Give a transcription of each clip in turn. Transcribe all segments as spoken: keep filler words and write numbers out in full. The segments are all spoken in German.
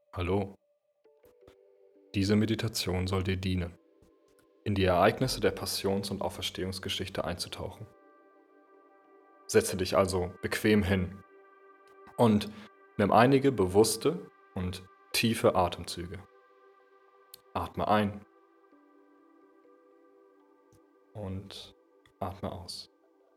Hallo, diese Meditation soll dir dienen, in die Ereignisse der Passions- und Auferstehungsgeschichte einzutauchen. Setze dich also bequem hin und nimm einige bewusste und tiefe Atemzüge. Atme ein und atme aus.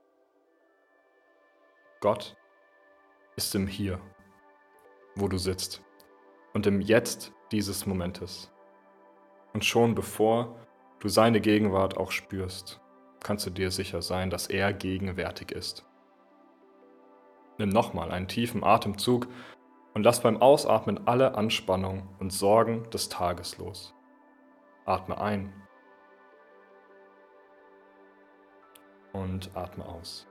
Gott ist im Hier, wo du sitzt, und im Jetzt dieses Momentes. Und schon bevor du seine Gegenwart auch spürst, kannst du dir sicher sein, dass er gegenwärtig ist. Nimm nochmal einen tiefen Atemzug und lass beim Ausatmen alle Anspannung und Sorgen des Tages los. Atme ein und atme aus.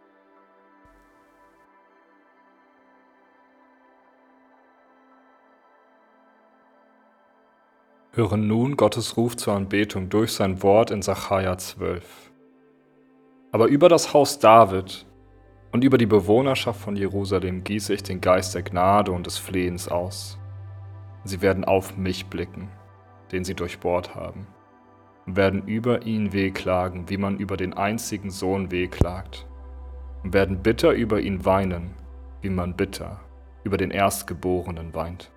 Höre nun Gottes Ruf zur Anbetung durch sein Wort in Sacharja zwölf. Aber über das Haus David und über die Bewohnerschaft von Jerusalem gieße ich den Geist der Gnade und des Flehens aus. Sie werden auf mich blicken, den sie durchbohrt haben, und werden über ihn wehklagen, wie man über den einzigen Sohn wehklagt, und werden bitter über ihn weinen, wie man bitter über den Erstgeborenen weint.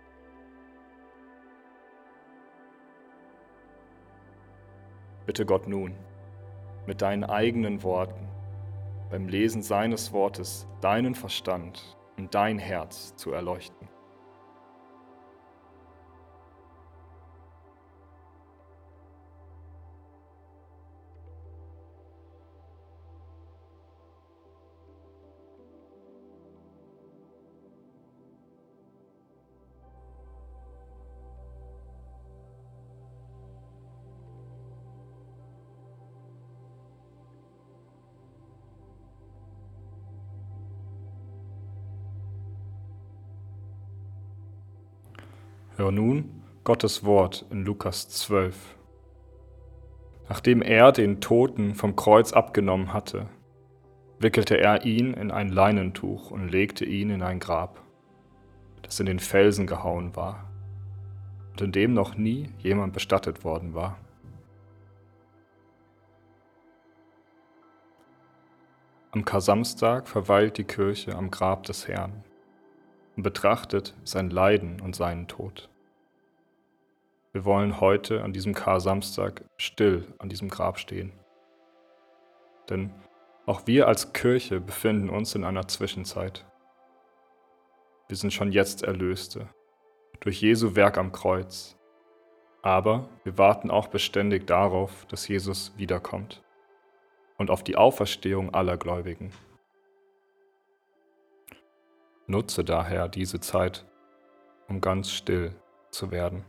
Bitte Gott nun, mit deinen eigenen Worten, beim Lesen seines Wortes deinen Verstand und dein Herz zu erleuchten. Hör nun Gottes Wort in Lukas zwölf. Nachdem er den Toten vom Kreuz abgenommen hatte, wickelte er ihn in ein Leinentuch und legte ihn in ein Grab, das in den Felsen gehauen war und in dem noch nie jemand bestattet worden war. Am Kar-Samstag verweilt die Kirche am Grab des Herrn und betrachtet sein Leiden und seinen Tod. Wir wollen heute an diesem Kar-Samstag still an diesem Grab stehen. Denn auch wir als Kirche befinden uns in einer Zwischenzeit. Wir sind schon jetzt Erlöste durch Jesu Werk am Kreuz, aber wir warten auch beständig darauf, dass Jesus wiederkommt und auf die Auferstehung aller Gläubigen. Nutze daher diese Zeit, um ganz still zu werden.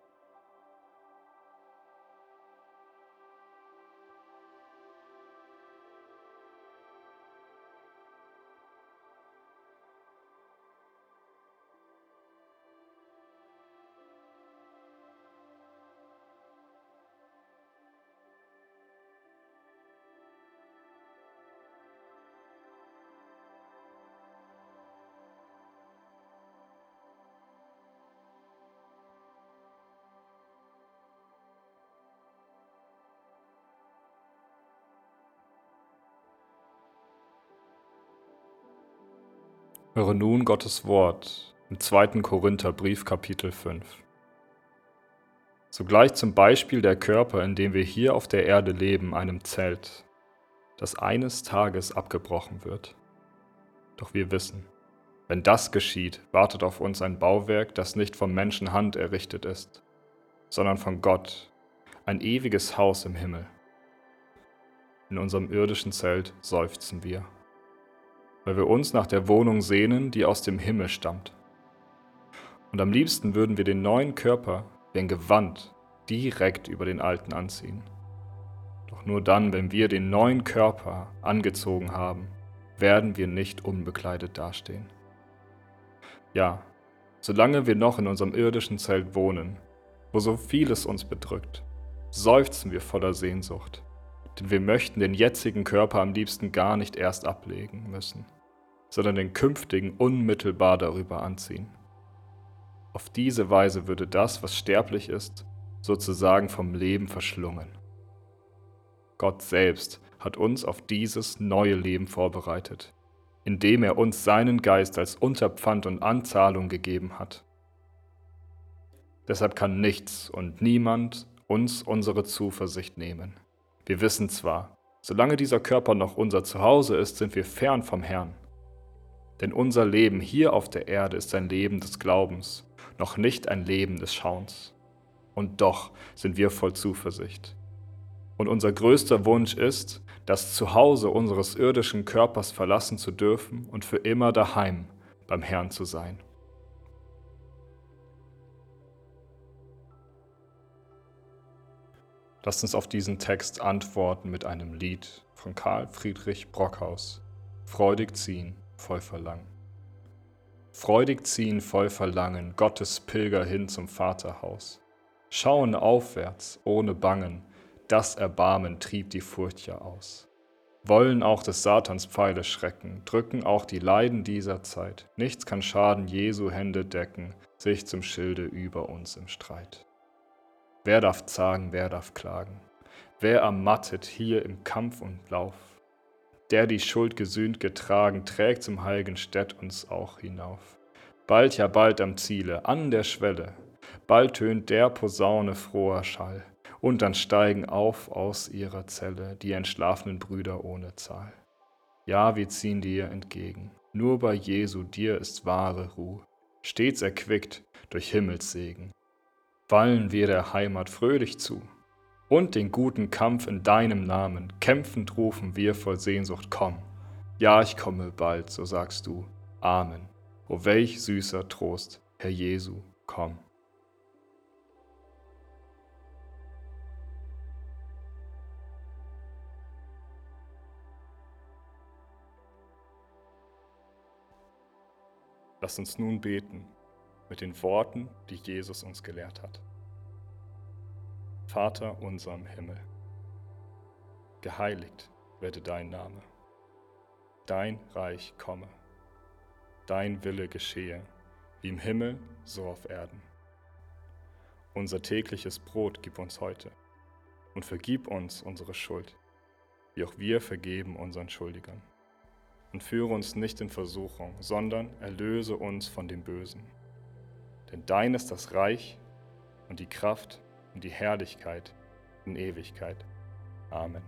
Höre nun Gottes Wort im zweiten Korintherbrief Kapitel fünf. Sogleich zum Beispiel der Körper, in dem wir hier auf der Erde leben, einem Zelt, das eines Tages abgebrochen wird. Doch wir wissen, wenn das geschieht, wartet auf uns ein Bauwerk, das nicht von Menschenhand errichtet ist, sondern von Gott, ein ewiges Haus im Himmel. In unserem irdischen Zelt seufzen wir, weil wir uns nach der Wohnung sehnen, die aus dem Himmel stammt. Und am liebsten würden wir den neuen Körper wie ein Gewand direkt über den alten anziehen. Doch nur dann, wenn wir den neuen Körper angezogen haben, werden wir nicht unbekleidet dastehen. Ja, solange wir noch in unserem irdischen Zelt wohnen, wo so vieles uns bedrückt, seufzen wir voller Sehnsucht, denn wir möchten den jetzigen Körper am liebsten gar nicht erst ablegen müssen, sondern den künftigen unmittelbar darüber anziehen. Auf diese Weise würde das, was sterblich ist, sozusagen vom Leben verschlungen. Gott selbst hat uns auf dieses neue Leben vorbereitet, indem er uns seinen Geist als Unterpfand und Anzahlung gegeben hat. Deshalb kann nichts und niemand uns unsere Zuversicht nehmen. Wir wissen zwar, solange dieser Körper noch unser Zuhause ist, sind wir fern vom Herrn. Denn unser Leben hier auf der Erde ist ein Leben des Glaubens, noch nicht ein Leben des Schauens. Und doch sind wir voll Zuversicht. Und unser größter Wunsch ist, das Zuhause unseres irdischen Körpers verlassen zu dürfen und für immer daheim beim Herrn zu sein. Lasst uns auf diesen Text antworten mit einem Lied von Karl Friedrich Brockhaus. Freudig ziehen, voll Verlangen. Freudig ziehen, voll Verlangen, Gottes Pilger hin zum Vaterhaus. Schauen aufwärts, ohne Bangen, das Erbarmen trieb die Furcht ja aus. Wollen auch des Satans Pfeile schrecken, drücken auch die Leiden dieser Zeit. Nichts kann Schaden Jesu Hände decken, sich zum Schilde über uns im Streit. Wer darf zagen, wer darf klagen? Wer ermattet hier im Kampf und Lauf? Der die Schuld gesühnt getragen, trägt zum heiligen Städt uns auch hinauf. Bald, ja bald am Ziele, an der Schwelle, bald tönt der Posaune froher Schall, und dann steigen auf aus ihrer Zelle die entschlafenen Brüder ohne Zahl. Ja, wir ziehen dir entgegen, nur bei Jesu dir ist wahre Ruh, stets erquickt durch Himmelssegen. Wallen wir der Heimat fröhlich zu und den guten Kampf in deinem Namen, kämpfend rufen wir voll Sehnsucht, komm. Ja, ich komme bald, so sagst du, Amen. O welch süßer Trost, Herr Jesu, komm. Lasst uns nun beten mit den Worten, die Jesus uns gelehrt hat. Vater unser im Himmel, geheiligt werde dein Name, dein Reich komme, dein Wille geschehe, wie im Himmel, so auf Erden. Unser tägliches Brot gib uns heute und vergib uns unsere Schuld, wie auch wir vergeben unseren Schuldigern. Und führe uns nicht in Versuchung, sondern erlöse uns von dem Bösen. Denn dein ist das Reich und die Kraft und die Herrlichkeit in Ewigkeit. Amen.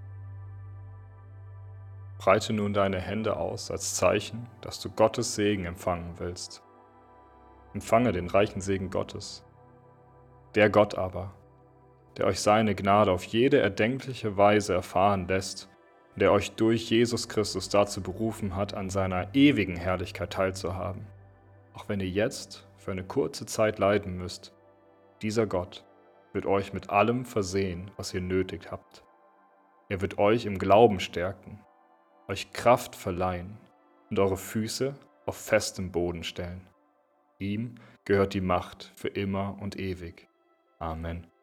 Breite nun deine Hände aus als Zeichen, dass du Gottes Segen empfangen willst. Empfange den reichen Segen Gottes. Der Gott aber, der euch seine Gnade auf jede erdenkliche Weise erfahren lässt, der euch durch Jesus Christus dazu berufen hat, an seiner ewigen Herrlichkeit teilzuhaben. Auch wenn ihr jetzt für eine kurze Zeit leiden müsst, dieser Gott wird euch mit allem versehen, was ihr nötig habt. Er wird euch im Glauben stärken, euch Kraft verleihen und eure Füße auf festem Boden stellen. Ihm gehört die Macht für immer und ewig. Amen.